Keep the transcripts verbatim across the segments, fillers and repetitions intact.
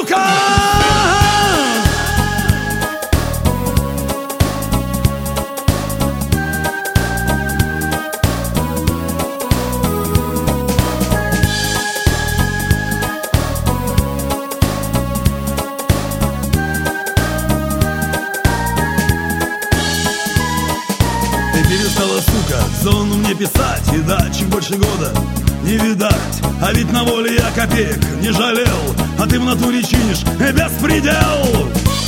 сука! Перестала, сука, зону мне писать, и да, чуть больше года не видать. А ведь на воле я копеек не жалел, а ты в натуре чинишь беспредел.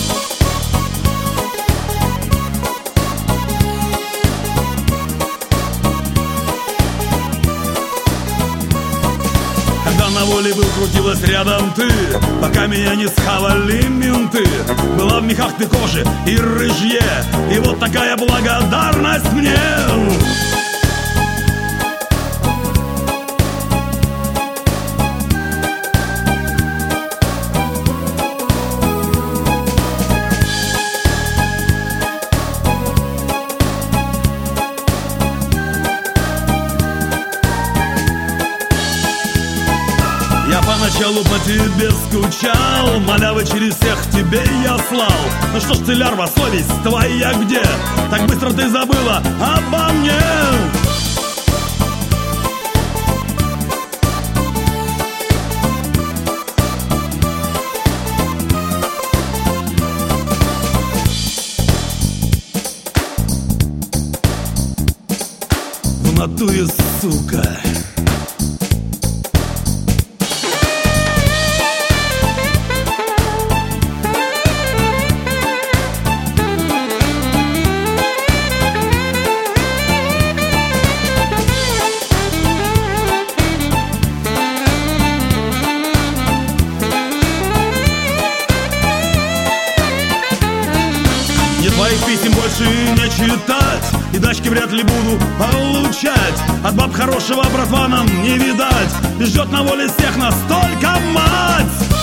Когда на воле был, крутилась рядом ты, пока меня не схавали менты. Была в мехах ты кожи и рыжье, и вот такая благодарность мне. Я поначалу по тебе скучал, малявы через всех тебе я слал. Ну что ж ты, лярва, совесть твоя где? Так быстро ты забыла обо мне. В натуре, сука. Твоих писем больше не читать, и дачки вряд ли буду получать. От баб хорошего, братва, нам не видать, и ждет на воле всех нас только мать.